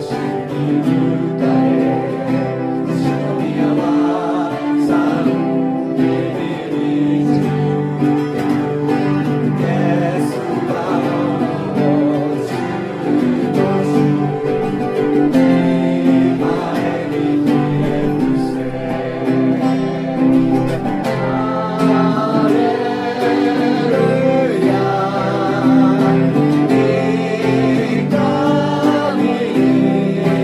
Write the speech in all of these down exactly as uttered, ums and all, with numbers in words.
「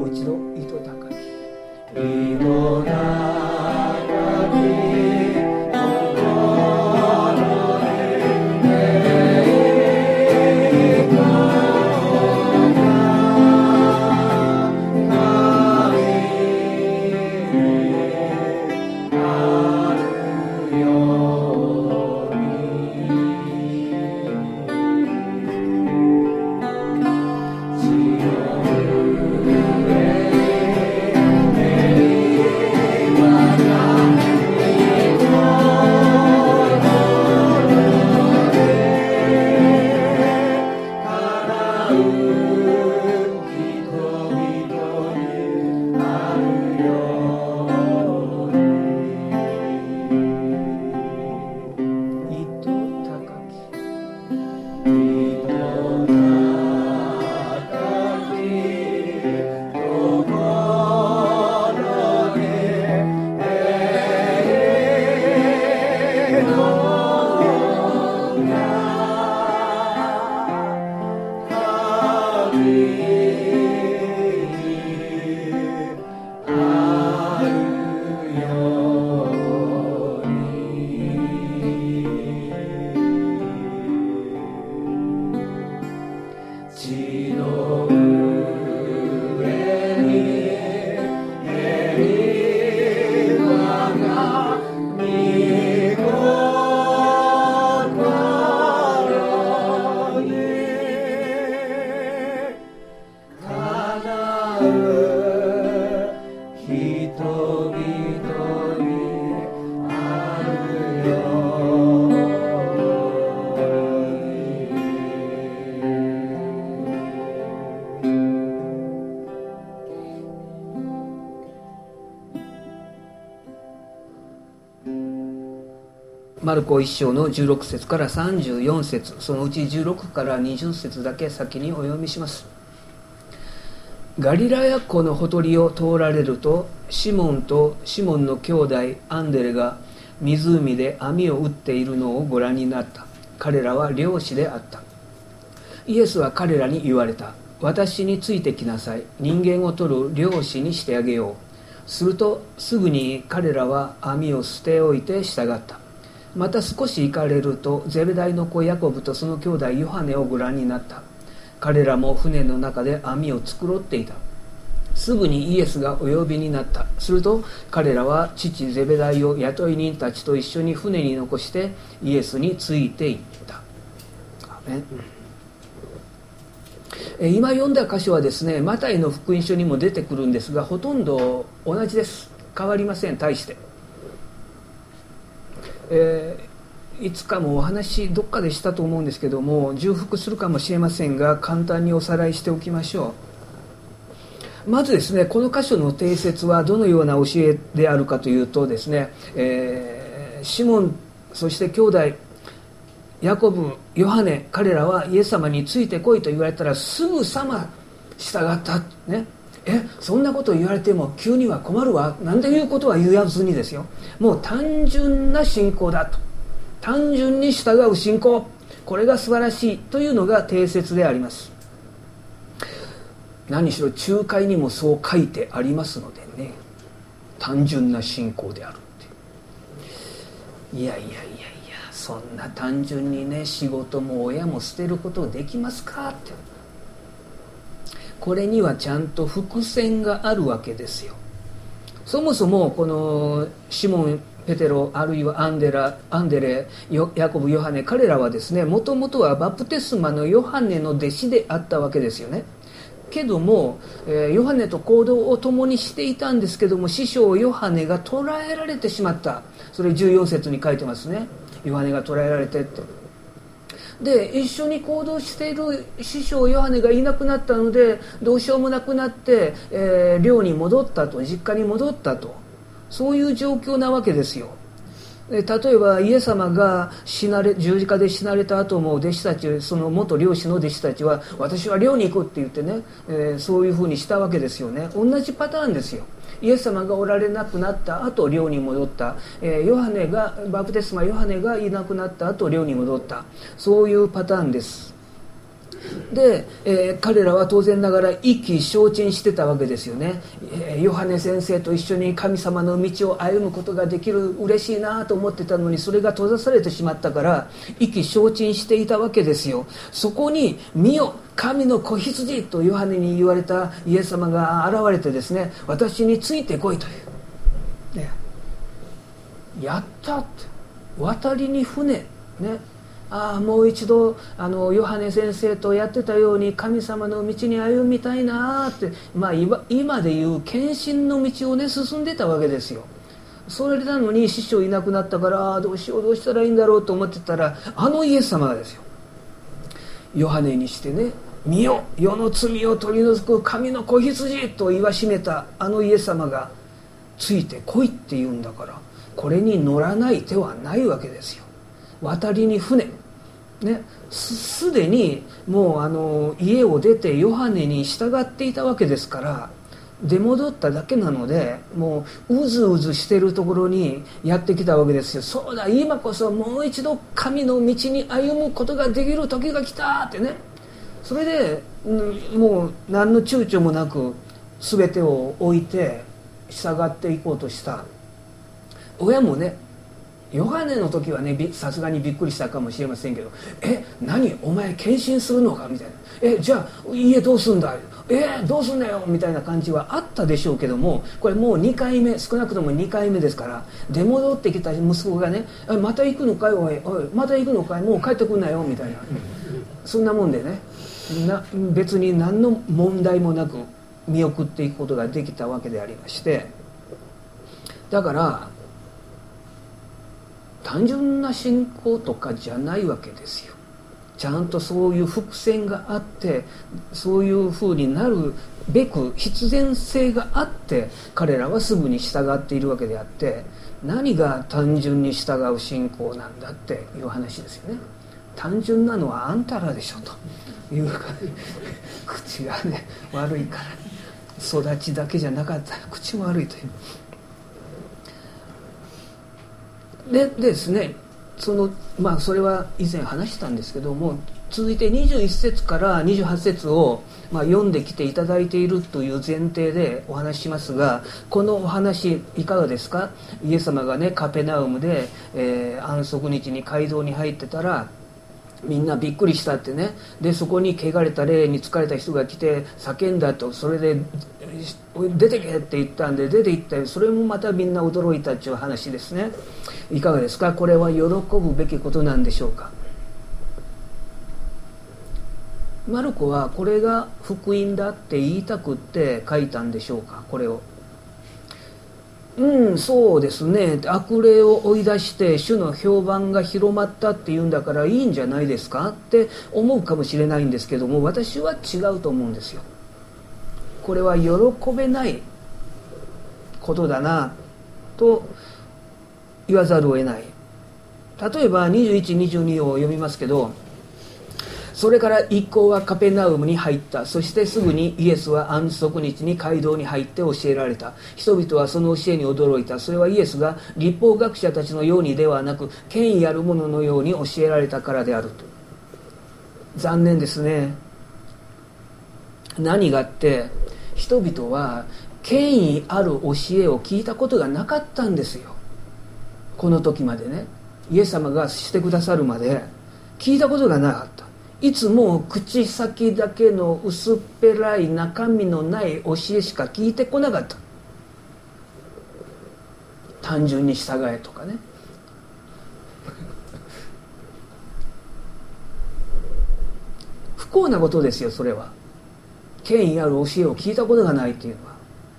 う一度糸高き糸高きマルコ一章のじゅうろく節からさんじゅうよん節、そのうちじゅうろくからにじゅう節だけ先にお読みします。ガリラヤ湖のほとりを通られると、シモンとシモンの兄弟アンデレが湖で網を打っているのをご覧になった。彼らは漁師であった。イエスは彼らに言われた。私についてきなさい。人間を取る漁師にしてあげよう。するとすぐに彼らは網を捨て置いて従った。また少し行かれるとゼベダイの子ヤコブとその兄弟ヨハネをご覧になった。彼らも船の中で網を繕っていた。すぐにイエスがお呼びになった。すると彼らは父ゼベダイを雇い人たちと一緒に船に残してイエスについていった。アメン。今読んだ箇所はですね、マタイの福音書にも出てくるんですが、ほとんど同じです。変わりません。大して、えー、いつかもお話どっかでしたと思うんですけども、重複するかもしれませんが簡単におさらいしておきましょう。まずですね、この箇所の定説はどのような教えであるかというとですね、えー、シモン、そして兄弟ヤコブ、ヨハネ、彼らはイエス様についてこいと言われたらすぐさま従ったね。え、そんなこと言われても急には困るわなんていうことは言わずにですよ、もう単純な信仰だと、単純に従う信仰、これが素晴らしいというのが定説であります。何しろ仲介にもそう書いてありますのでね、単純な信仰であるって。いやいやいやいや、そんな単純にね、仕事も親も捨てることできますかって。これにはちゃんと伏線があるわけですよ。そもそもこのシモン、ペテロ、あるいはアンデラ、アンデレ、ヤコブ、ヨハネ、彼らはですね、もともとはバプテスマのヨハネの弟子であったわけですよね。けども、えー、ヨハネと行動を共にしていたんですけども、師匠ヨハネが捕らえられてしまった。それじゅうよん節に書いてますね。ヨハネが捕らえられてって。で、一緒に行動している師匠ヨハネがいなくなったので、どうしようもなくなって、えー、寮に戻ったと、実家に戻ったと、そういう状況なわけですよ。例えばイエス様が死なれ十字架で死なれた後も弟子たち、その元漁師の弟子たちは、私は漁に行くって言ってね、えー、そういうふうにしたわけですよね。同じパターンですよ。イエス様がおられなくなった後漁に戻った、えー、ヨハネがバプテスマヨハネがいなくなった後漁に戻った、そういうパターンです。 で、えー、彼らは当然ながら意気消沈してたわけですよね、えー、ヨハネ先生と一緒に神様の道を歩むことができる、嬉しいなと思ってたのに、それが閉ざされてしまったから意気消沈していたわけですよ。そこに見よ神の子羊とヨハネに言われたイエス様が現れてですね、私についてこいという、ね、やったって、渡りに船ね、ああもう一度あのヨハネ先生とやってたように神様の道に歩みたいなって、まあ、今でいう献身の道をね進んでたわけですよ。それなのに師匠いなくなったから、あどうしようどうしたらいいんだろうと思ってたら、あのイエス様がですよ、ヨハネにしてね、見よ世の罪を取り除く神の子羊と言わしめたあのイエス様がついてこいって言うんだから、これに乗らない手はないわけですよ。渡りに船ね、すでにもうあの家を出てヨハネに従っていたわけですから、出戻っただけなので、もううずうずしているところにやってきたわけですよ。そうだ、今こそもう一度神の道に歩むことができる時が来たってね。それでもう何の躊躇もなく全てを置いて従っていこうとした。親もね、ヨハネの時はねさすがにびっくりしたかもしれませんけど、え何お前献身するのかみたいな、えじゃあ家どうすんだ、えどうすんだよみたいな感じはあったでしょうけども、これもうにかいめ、少なくともにかいめですから、出戻ってきた息子がね、また行くのかい、おいおいまた行くのかい、もう帰ってくんなよみたいな、そんなもんでね、な別に何の問題もなく見送っていくことができたわけでありまして、だから単純な信仰とかじゃないわけですよ。ちゃんとそういう伏線があって、そういうふうになるべく必然性があって彼らはすぐに従っているわけであって、何が単純に従う信仰なんだっていう話ですよね。単純なのはあんたらでしょというか口がね悪いから、育ちだけじゃなかったら口も悪いというでですね、そのまあそれは以前話したんですけども、続いてにじゅういっ節からにじゅうはち節をまあ読んできていただいているという前提でお話ししますが、このお話いかがですか。イエス様がねカペナウムで、えー、安息日に街道に入ってたらみんなびっくりしたってね。でそこに汚れた霊に疲れた人が来て叫んだと、それで出てけって言ったんで出て行った。それもまたみんな驚いたっていう話ですね。いかがですか。これは喜ぶべきことなんでしょうか。マルコはこれが福音だって言いたくって書いたんでしょうか。これをうんそうですね、悪霊を追い出して主の評判が広まったっていうんだからいいんじゃないですかって思うかもしれないんですけども、私は違うと思うんですよ。これは喜べないことだなと言わざるを得ない。例えばにじゅういち、にじゅうにを読みますけど、それから一行はカペナウムに入った。そしてすぐにイエスは安息日に街道に入って教えられた。人々はその教えに驚いた。それはイエスが律法学者たちのようにではなく、権威ある者のように教えられたからであると。残念ですね。何があって、人々は権威ある教えを聞いたことがなかったんですよ。この時までね、イエス様がしてくださるまで聞いたことがなかった。いつも口先だけの薄っぺらい中身のない教えしか聞いてこなかった。単純に従えとかね。不幸なことですよ、それは。権威ある教えを聞いたことがないというのは。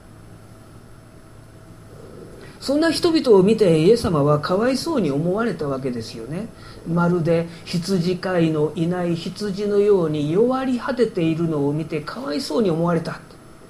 そんな人々を見てイエス様はかわいそうに思われたわけですよね。まるで羊飼いのいない羊のように弱り果てているのを見てかわいそうに思われた。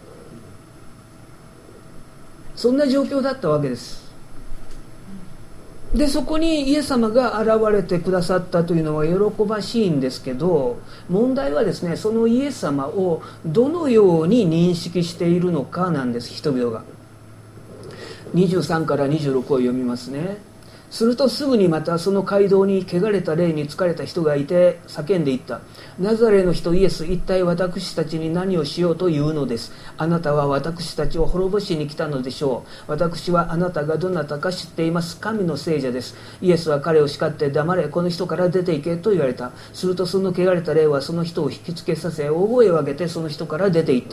そんな状況だったわけです。でそこにイエス様が現れてくださったというのは喜ばしいんですけど、問題はですね、そのイエス様をどのように認識しているのかなんです。人々がにじゅうさんからにじゅうろくを読みますね。 するとすぐにまたその街道に汚れた霊に疲れた人がいて叫んでいった。ナザレの人イエス、一体私たちに何をしようというのです。あなたは私たちを滅ぼしに来たのでしょう。私はあなたがどなたか知っています。神の聖者です。イエスは彼を叱って、黙れ、この人から出て行けと言われた。するとその汚れた霊はその人を引きつけさせ、大声を上げてその人から出て行った。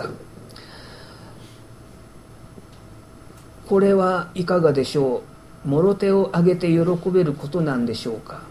これはいかがでしょう。もろ手を挙げて喜べることなんでしょうか。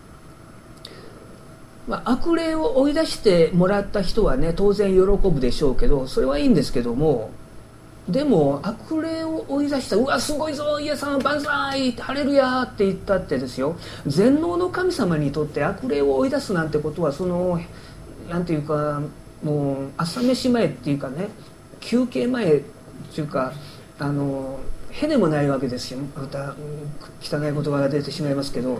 まあ、悪霊を追い出してもらった人はね、当然喜ぶでしょうけど、それはいいんですけども、でも悪霊を追い出した、うわすごいぞイエス様万歳ハレルヤって言ったってですよ、全能の神様にとって悪霊を追い出すなんてことは、そのなんていうか、もう朝飯前っていうかね、休憩前っていうか、あのへでもないわけですよ。また汚い言葉が出てしまいますけど、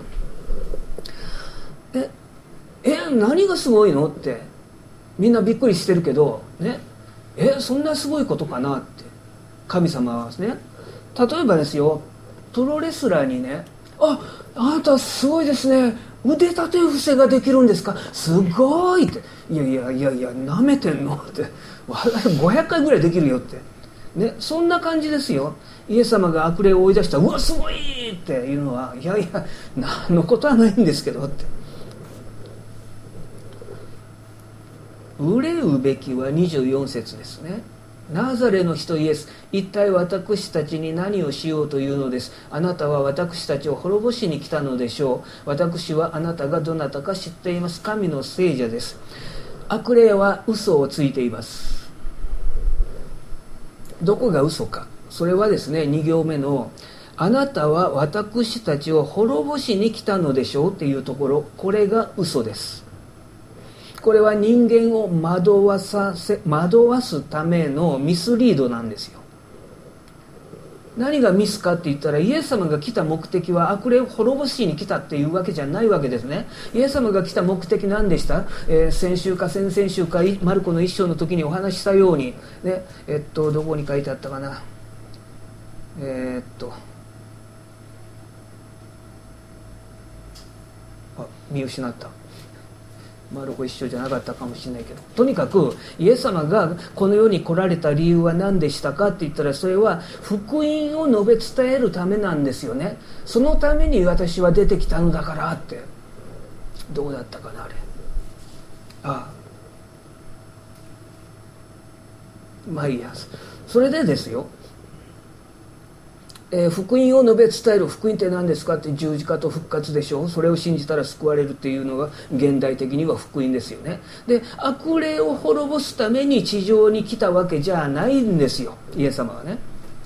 ええ何がすごいのってみんなびっくりしてるけどね、えそんなすごいことかなって。神様はですね、例えばですよ、プロレスラーにね、ああなたすごいですね、腕立て伏せができるんですか、すごいって、いやいやいやいやなめてんのって、ごひゃっかいぐらいできるよってね、そんな感じですよ。イエス様が悪霊を追い出した、うわすごいっていうのは、いやいや何のことはないんですけどって。憂うべきはにじゅうよん節ですね。ナザレの人イエス、一体私たちに何をしようというのです。あなたは私たちを滅ぼしに来たのでしょう。私はあなたがどなたか知っています。神の聖者です。悪霊は嘘をついています。どこが嘘か、それはですね、に行目のあなたは私たちを滅ぼしに来たのでしょうっていうところ、これが嘘です。これは人間を惑わさせ惑わすためのミスリードなんですよ。何がミスかって言ったら、イエス様が来た目的は悪霊を滅ぼしに来たっていうわけじゃないわけですね。イエス様が来た目的何でした？えー、先週か先々週かマルコの一章の時にお話ししたように、ね、えっとどこに書いてあったかな、えー、っとあ見失った。マルコ一緒じゃなかったかもしれないけど、とにかくイエス様がこの世に来られた理由は何でしたかって言ったら、それは福音を述べ伝えるためなんですよね。そのために私は出てきたのだからって。どうだったかなあれ、ああまあいいや。それでですよ、えー、福音を述べ伝える。福音って何ですかって、十字架と復活でしょ。それを信じたら救われるっていうのが現代的には福音ですよね。で、悪霊を滅ぼすために地上に来たわけじゃないんですよ、イエス様はね。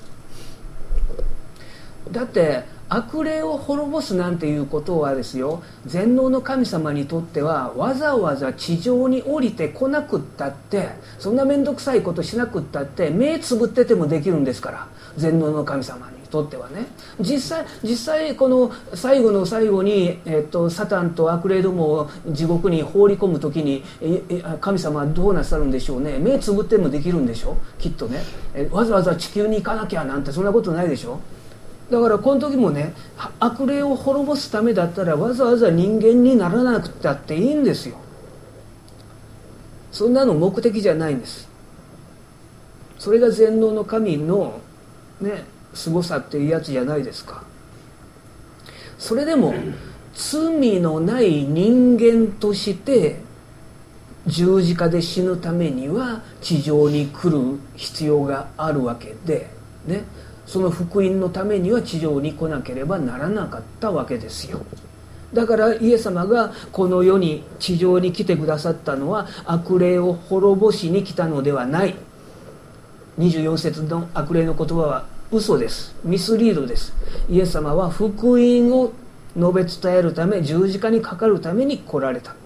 だって悪霊を滅ぼすなんていうことはですよ、全能の神様にとってはわざわざ地上に降りてこなくったって、そんな面倒くさいことしなくったって目つぶっててもできるんですから、全能の神様にとってはね。実際実際この最後の最後に、えっと、サタンと悪霊どもを地獄に放り込む時に、ええ神様はどうなさるんでしょうね。目つぶってもできるんでしょきっとね。えわざわざ地球に行かなきゃなんてそんなことないでしょ。だからこの時もね、悪霊を滅ぼすためだったらわざわざ人間にならなくたっていいんですよ。そんなの目的じゃないんです。それが全能の神のね、凄さっていうやつじゃないですか。それでも罪のない人間として十字架で死ぬためには地上に来る必要があるわけでね、その福音のためには地上に来なければならなかったわけですよ。だからイエス様がこの世に地上に来てくださったのは悪霊を滅ぼしに来たのではない。にじゅうよん節の悪霊の言葉は嘘です。ミスリードです。イエス様は福音を述べ伝えるため、十字架にかかるために来られた。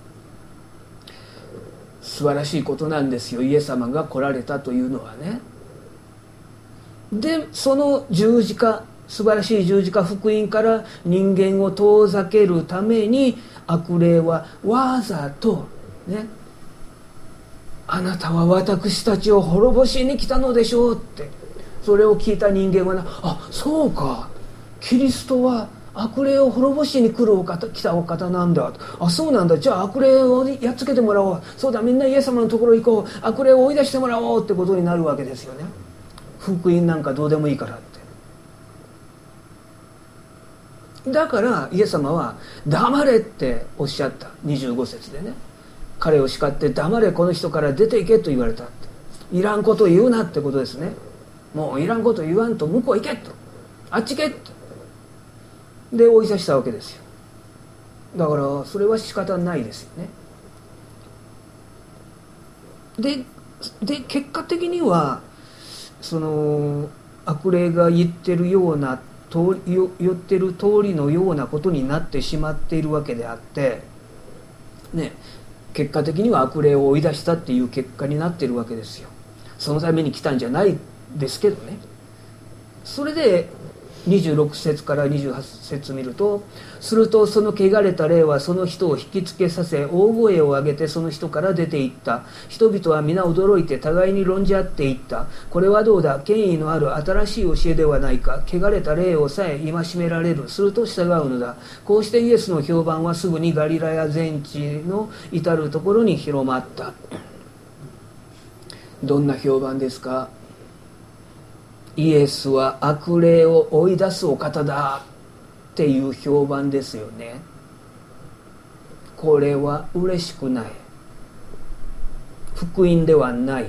素晴らしいことなんですよ、イエス様が来られたというのはね。で、その十字架、素晴らしい十字架福音から人間を遠ざけるために悪霊はわざとね、あなたは私たちを滅ぼしに来たのでしょうって、それを聞いた人間はね、あ、そうか、キリストは悪霊を滅ぼしに来るお方来たお方なんだ。あ、そうなんだ。じゃあ悪霊をやっつけてもらおう。そうだ、みんなイエス様のところ行こう。悪霊を追い出してもらおうってことになるわけですよね。福音なんかどうでもいいからって。だからイエス様は黙れっておっしゃった。にじゅうご節でね、彼を叱って黙れ、この人から出ていけと言われたって。いらんこと言うなってことですね。もういらんこと言わんと向こう行けと、あっち行けとで追い出したわけですよ。だからそれは仕方ないですよね。でで結果的にはその悪霊が言ってるような通り言ってる通りのようなことになってしまっているわけであってね、結果的には悪霊を追い出したっていう結果になっているわけですよ。そのために来たんじゃないですけどね。それでにじゅうろく節からにじゅうはち節見ると、するとその汚れた霊はその人を引きつけさせ、大声を上げてその人から出て行った。人々は皆驚いて互いに論じ合っていった。これはどうだ、権威のある新しい教えではないか。汚れた霊をさえ戒められる。すると従うのだ。こうしてイエスの評判はすぐにガリラヤ全地の至るところに広まった。どんな評判ですか。イエスは悪霊を追い出すお方だっていう評判ですよね。これは嬉しくない。福音ではない。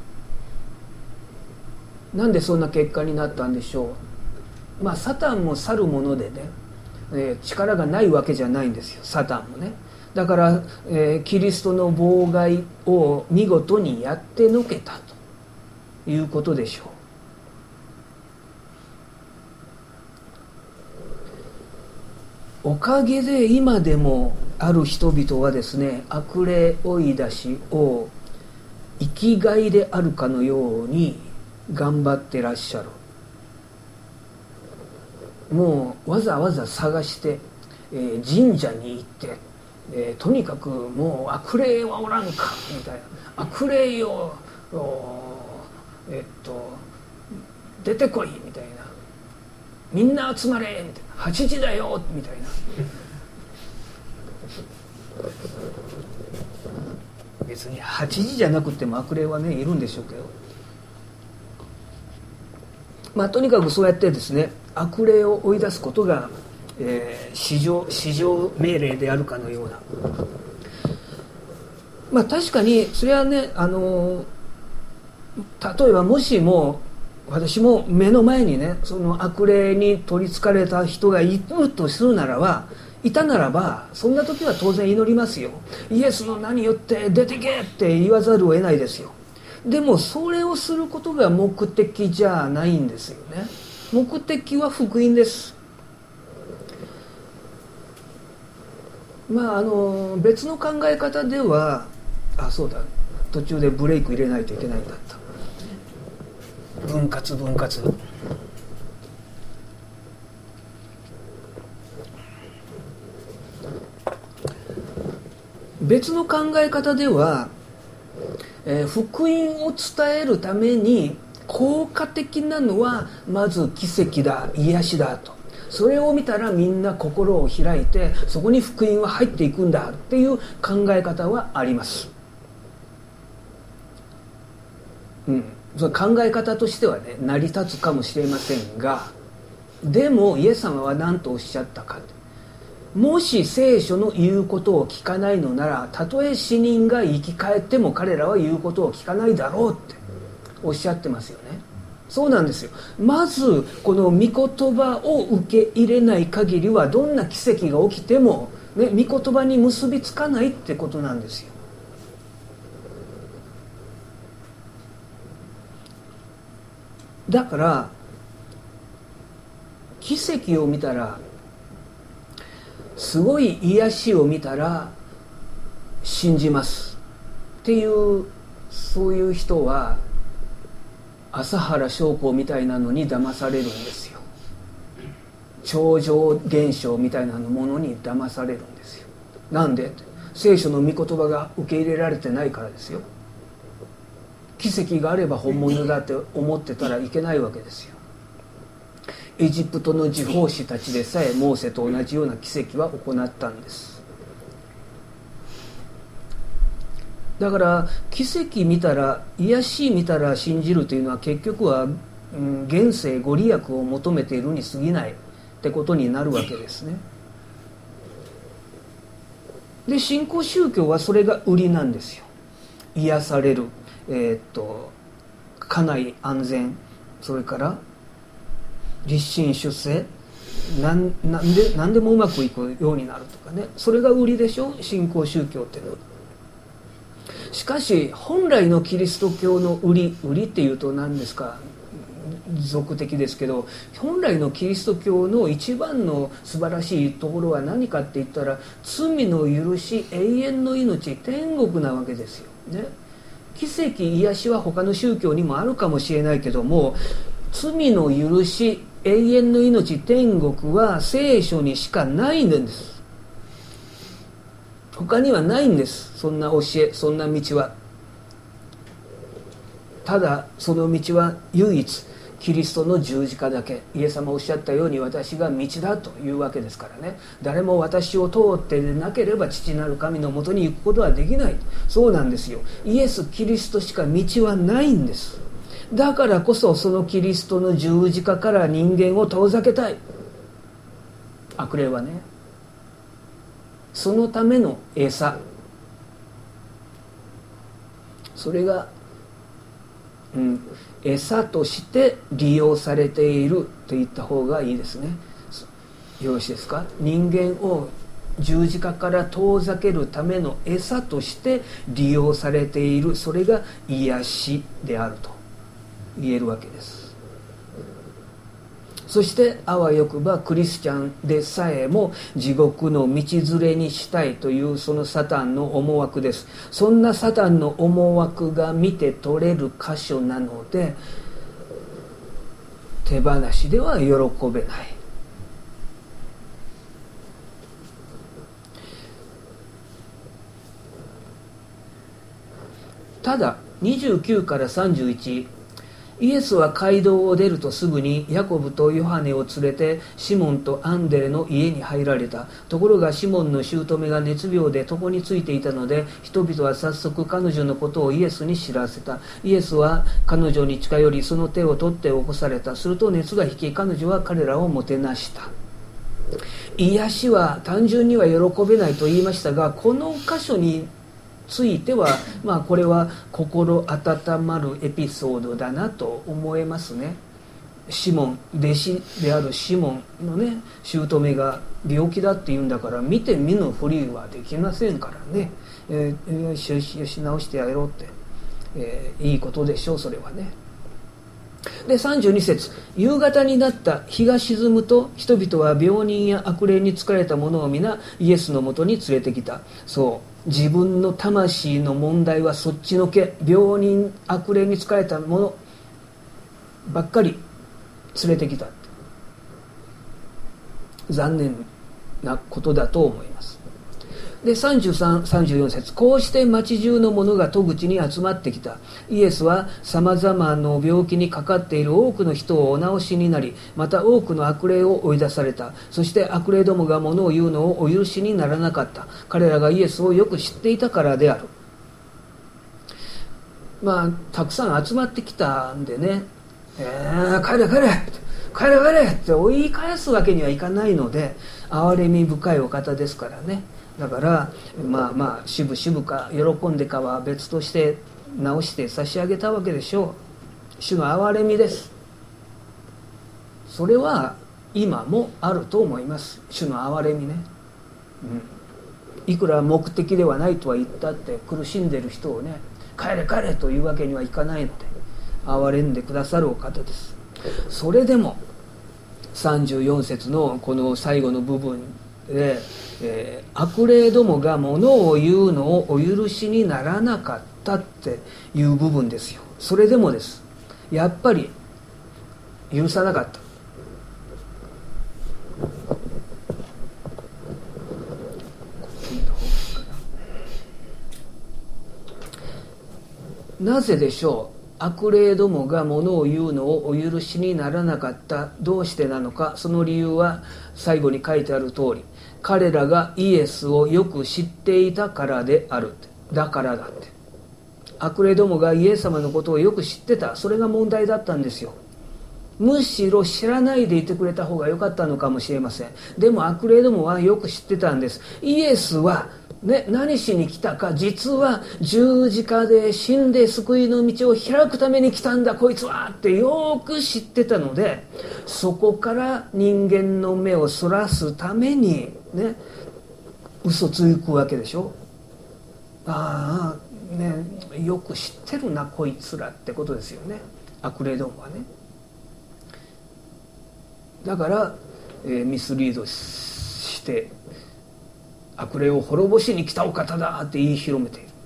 なんでそんな結果になったんでしょう。まあサタンも去るものでね、えー、力がないわけじゃないんですよ、サタンもね。だから、えー、キリストの妨害を見事にやってのけたということでしょう。おかげで今でもある人々はですね、悪霊追い出しを生きがいであるかのように頑張ってらっしゃる。もうわざわざ探して、えー、神社に行って、えー、とにかくもう悪霊はおらんかみたいな、悪霊よえっと出てこいみたいな、みんな集まれみたいな、はちじだよみたいな。別にはちじじゃなくても悪霊はねいるんでしょうけど、まあとにかくそうやってですね、悪霊を追い出すことが、えー、至上至上命令であるかのような。まあ確かにそれはね、あの例えばもしも私も目の前にね、その悪霊に取りつかれた人がいるとするならば、いたならば、そんな時は当然祈りますよ。イエスの名によって出てけって言わざるを得ないですよ。でもそれをすることが目的じゃないんですよね。目的は福音です。まああの別の考え方では、あ、そうだ、途中でブレイク入れないといけないんだった。分割分割。別の考え方では、えー、福音を伝えるために効果的なのはまず奇跡だ、癒しだと。それを見たらみんな心を開いて、そこに福音は入っていくんだっていう考え方はあります。うん、その考え方としてはね、成り立つかもしれませんが、でもイエス様は何とおっしゃったか。もし聖書の言うことを聞かないのなら、たとえ死人が生き返っても彼らは言うことを聞かないだろうっておっしゃってますよね。そうなんですよ。まずこの御言葉を受け入れない限りは、どんな奇跡が起きても、ね、御言葉に結びつかないってことなんですよ。だから奇跡を見たら、すごい癒しを見たら信じますっていう、そういう人は朝原将校みたいなのに騙されるんですよ。超常現象みたいなものに騙されるんですよ。なんで？聖書の御言葉が受け入れられてないからですよ。奇跡があれば本物だって思ってたらいけないわけですよ。 エジプトの地方士たちでさえモーセと同じような奇跡は行ったんです。だから奇跡見たら、癒し見たら信じるというのは結局は、うん、現世ご利益を求めているに過ぎないってことになるわけですね。で新興宗教はそれが売りなんですよ。癒される、えー、っと家内安全、それから立身出世、なん、なんで、なんでもうまくいくようになるとかね、それが売りでしょ、新興宗教っていうのは。しかし本来のキリスト教の売り、売りっていうと何ですか、俗的ですけど、本来のキリスト教の一番の素晴らしいところは何かって言ったら、罪の許し、永遠の命、天国なわけですよね。奇跡、癒しは他の宗教にもあるかもしれないけども、罪の許し、永遠の命、天国は聖書にしかないんです。他にはないんです。そんな教え、そんな道は。ただその道は唯一キリストの十字架だけ。イエス様おっしゃったように、私が道だというわけですからね。誰も私を通ってでなければ父なる神のもとに行くことはできない。そうなんですよ。イエス・キリストしか道はないんです。だからこそそのキリストの十字架から人間を遠ざけたい、悪霊はね。そのための餌、それが、うん、餌として利用されていると言った方がいいですね。よろしいですか。人間を十字架から遠ざけるための餌として利用されている、それが癒しであると言えるわけです。そしてあわよくばクリスチャンでさえも地獄の道連れにしたいというそのサタンの思惑です。そんなサタンの思惑が見て取れる箇所なので、手放しでは喜べない。ただにじゅうきゅうからさんじゅういち、イエスは街道を出るとすぐにヤコブとヨハネを連れてシモンとアンデレの家に入られた。ところがシモンの姑が熱病で床についていたので、人々は早速彼女のことをイエスに知らせた。イエスは彼女に近寄り、その手を取って起こされた。すると熱が引き、彼女は彼らをもてなした。癒しは単純には喜べないと言いましたが、この箇所については、まあ、これは心温まるエピソードだなと思えますね。シモン、弟子であるシモンのね、姑が病気だって言うんだから、見て見ぬふりはできませんからね、えー、よしよしよし直してやろうって、えー、いいことでしょう、それはね。でさんじゅうに節、夕方になった。日が沈むと人々は病人や悪霊に疲れた者を皆イエスのもとに連れてきた。そう、自分の魂の問題はそっちのけ、病人悪霊に疲れた者ばっかり連れてきた。残念なことだと思います。でさんじゅうさん、さんじゅうよん節、こうして町中の者が戸口に集まってきた。イエスはさまざまな病気にかかっている多くの人をお治しになり、また多くの悪霊を追い出された。そして悪霊どもが物を言うのをお許しにならなかった。彼らがイエスをよく知っていたからである。まあたくさん集まってきたんでね、えー、帰れ帰れ帰れ帰れって追い返すわけにはいかないので、憐れみ深いお方ですからね。だからまあまあ渋々か喜んでかは別として直して差し上げたわけでしょう。主の憐れみです。それは今もあると思います。主の憐れみね、うん、いくら目的ではないとは言ったって苦しんでる人をね、帰れ帰れというわけにはいかないので憐れんでくださるお方です。それでもさんじゅうよん節のこの最後の部分で、えー、悪霊どもが物を言うのをお許しにならなかったっていう部分ですよ。それでもです、やっぱり許さなかった。なぜでしょ悪霊どもが物を言うのをお許しにならなかった。どうしてなのか。その理由は最後に書いてある通り、彼らがイエスをよく知っていたからである。だからだって。悪霊どもがイエス様のことをよく知ってた。それが問題だったんですよ。むしろ知らないでいてくれた方が良かったのかもしれません。でも悪霊どもはよく知ってたんです。イエスは、ね、何しに来たか。実は十字架で死んで救いの道を開くために来たんだこいつはってよく知ってたので、そこから人間の目をそらすためにね、嘘つくわけでしょ。ああね、よく知ってるなこいつらってことですよね、悪霊どもはね。だから、えー、ミスリードして悪霊を滅ぼしに来たお方だって言い広めている。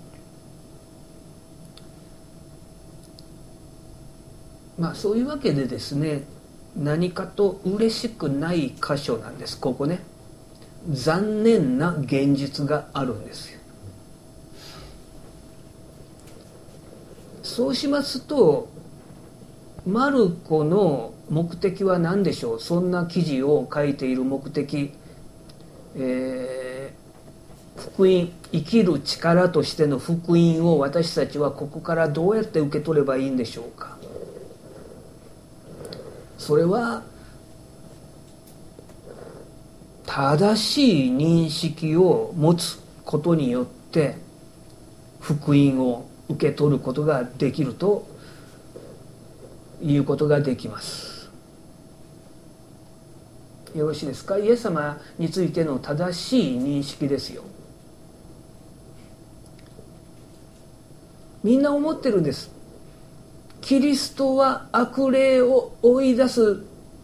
まあそういうわけでですね、何かと嬉しくない箇所なんです。ここね、残念な現実があるんですよ。そうしますと、マルコの目的は何でしょう。そんな記事を書いている目的、えー、福音、生きる力としての福音を私たちはここからどうやって受け取ればいいんでしょうか。それは正しい認識を持つことによって福音を受け取ることができるということができます。よろしいですか。イエス様についての正しい認識ですよ。みんな思ってるんです。キリストは悪霊を追い出す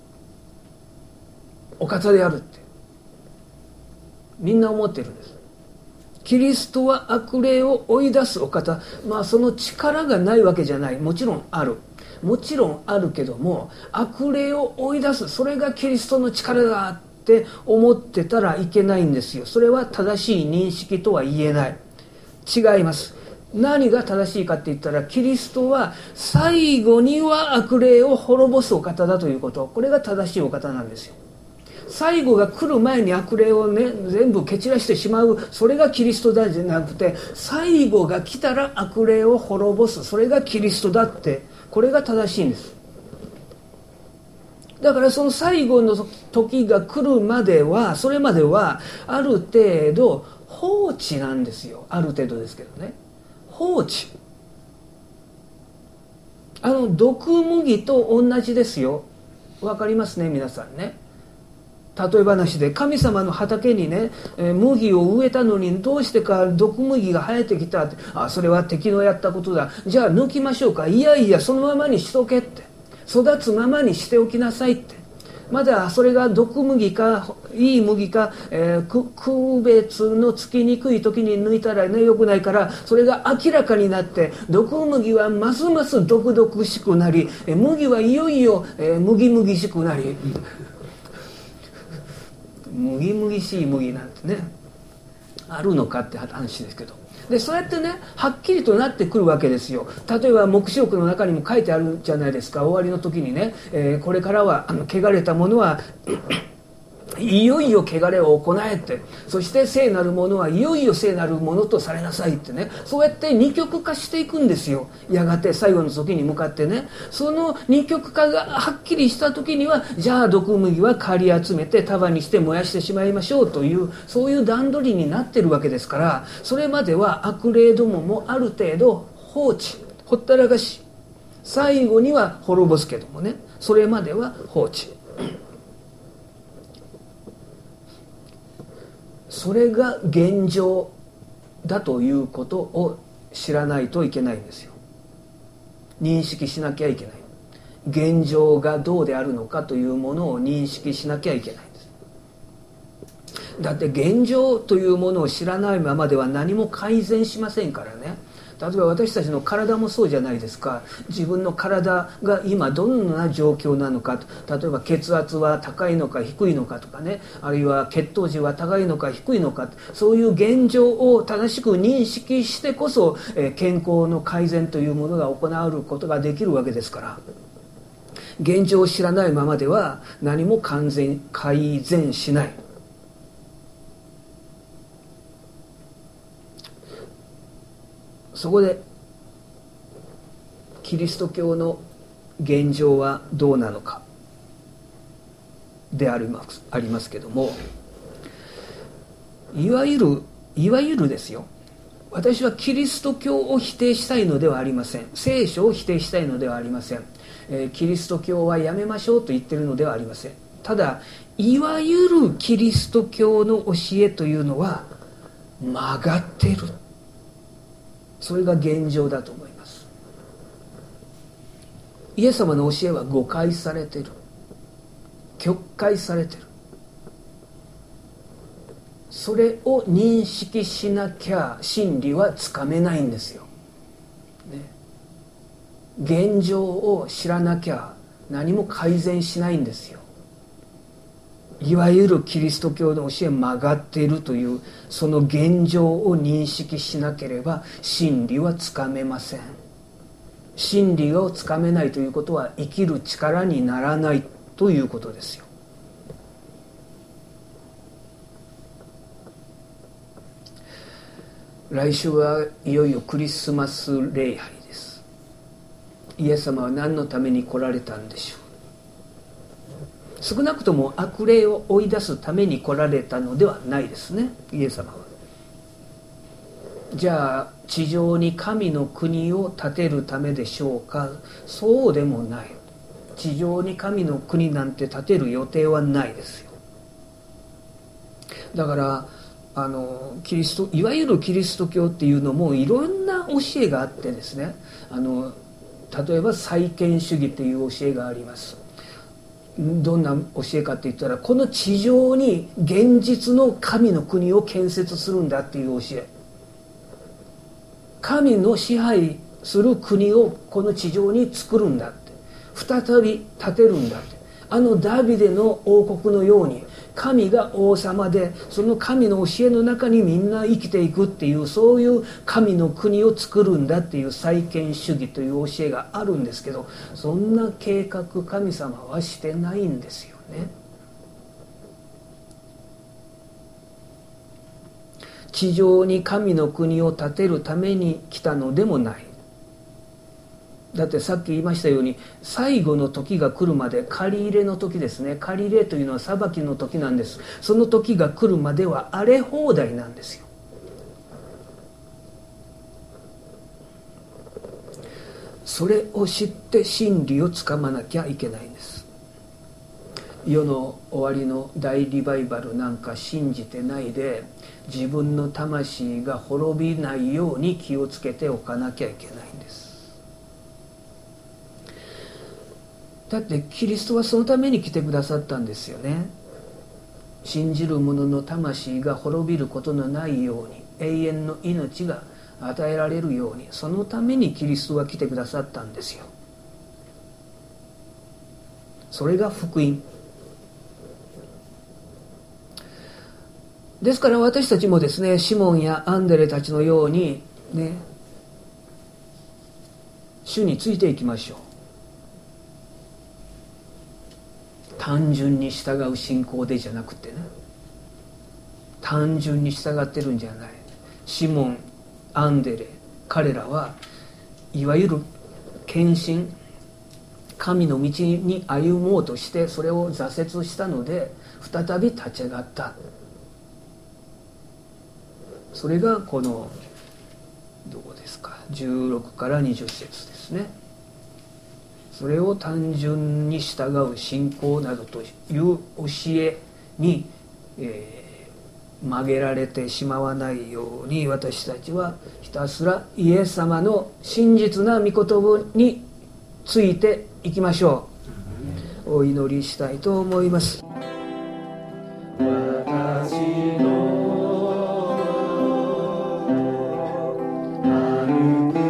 お方であるってみんな思ってるんです。キリストは悪霊を追い出すお方、まあその力がないわけじゃない。もちろんある。もちろんあるけども、悪霊を追い出す、それがキリストの力だって思ってたらいけないんですよ。それは正しい認識とは言えない。違います。何が正しいかって言ったら、キリストは最後には悪霊を滅ぼすお方だということ、これが正しいお方なんですよ。最後が来る前に悪霊をね全部蹴散らしてしまう、それがキリストだじゃなくて、最後が来たら悪霊を滅ぼす、それがキリストだって、これが正しいんです。だからその最後の時が来るまでは、それまではある程度放置なんですよ。ある程度ですけどね、放置。あの毒麦と同じですよ。わかりますね皆さんね。例え話で、神様の畑にね、えー、麦を植えたのにどうしてか毒麦が生えてきたって、あ、それは敵のやったことだ、じゃあ抜きましょうか。いやいや、そのままにしとけって、育つままにしておきなさいって。まだそれが毒麦かいい麦か、えー、区別のつきにくい時に抜いたらね良くないから、それが明らかになって毒麦はますます毒々しくなり、えー、麦はいよいよ、えー、麦々しくなり麦々しい麦なんてねあるのかって話ですけど、でそうやってねはっきりとなってくるわけですよ。例えば黙示録の中にも書いてあるじゃないですか。終わりの時にね、えー、これからはあの汚れたものはいよいよ汚れを行えって、そして聖なるものはいよいよ聖なるものとされなさいってね、そうやって二極化していくんですよ。やがて最後の時に向かってね、その二極化がはっきりした時には、じゃあ毒麦は刈り集めて束にして燃やしてしまいましょうという、そういう段取りになってるわけですから、それまでは悪霊どももある程度放置、ほったらかし、最後には滅ぼすけどもね、それまでは放置。それが現状だということを知らないといけないんですよ。認識しなきゃいけない。現状がどうであるのかというものを認識しなきゃいけないんです。だって現状というものを知らないままでは何も改善しませんからね。 例えば私たちの体もそうじゃないですか。自分の体が今どんな状況なのか、例えば血圧は高いのか低いのかとかね、あるいは血糖値は高いのか低いのか、そういう現状を正しく認識してこそ健康の改善というものが行われることができるわけですから、現状を知らないままでは何も完全改善しない。そこでキリスト教の現状はどうなのかでありますありますけども、いわゆるいわゆるですよ、私はキリスト教を否定したいのではありません。聖書を否定したいのではありません。えー、キリスト教はやめましょうと言ってるのではありません。ただいわゆるキリスト教の教えというのは曲がっている、それが現状だと思います。イエス様の教えは誤解されている、曲解されている。それを認識しなきゃ真理はつかめないんですよ、ね、現状を知らなきゃ何も改善しないんですよ。いわゆるキリスト教の教え曲がっているというその現状を認識しなければ真理はつかめません。真理をつかめないということは生きる力にならないということですよ。来週はいよいよクリスマス礼拝です。イエス様は何のために来られたんでしょう。少なくとも悪霊を追い出すために来られたのではないですね、イエス様は。じゃあ地上に神の国を建てるためでしょうか。そうでもない。地上に神の国なんて建てる予定はないですよ。だからあのキリストいわゆるキリスト教っていうのもいろんな教えがあってですね、あの例えば再建主義っていう教えがあります。どんな教えかって言ったら、この地上に現実の神の国を建設するんだっていう教え。神の支配する国をこの地上に作るんだって、再び建てるんだって、あのダビデの王国のように神が王様で、その神の教えの中にみんな生きていくっていう、そういう神の国を作るんだっていう再建主義という教えがあるんですけど、そんな計画神様はしてないんですよね。地上に神の国を建てるために来たのでもない。だってさっき言いましたように、最後の時が来るまで、借り入れの時ですね、借り入れというのは裁きの時なんです。その時が来るまでは荒れ放題なんですよ。それを知って真理をつかまなきゃいけないんです。世の終わりの大リバイバルなんか信じてないで、自分の魂が滅びないように気をつけておかなきゃいけないんです。だってキリストはそのために来てくださったんですよね。信じる者の魂が滅びることのないように、永遠の命が与えられるように、そのためにキリストは来てくださったんですよ。それが福音ですから、私たちもですね、シモンやアンデレたちのようにね、主についていきましょう。単純に従う信仰でじゃなくてね、単純に従ってるんじゃない。シモン、アンデレ、彼らはいわゆる献身、神の道に歩もうとしてそれを挫折したので再び立ち上がった。それがこのどこですか、じゅうろくからにじゅっ節ですね。それを単純に従う信仰などという教えに、えー、曲げられてしまわないように、私たちはひたすらイエス様の真実な御言葉についていきましょう。お祈りしたいと思います。 私の歩く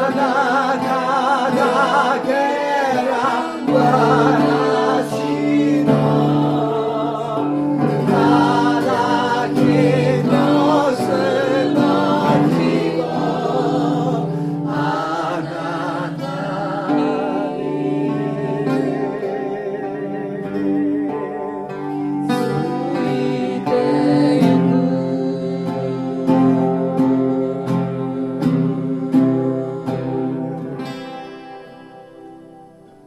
なただけ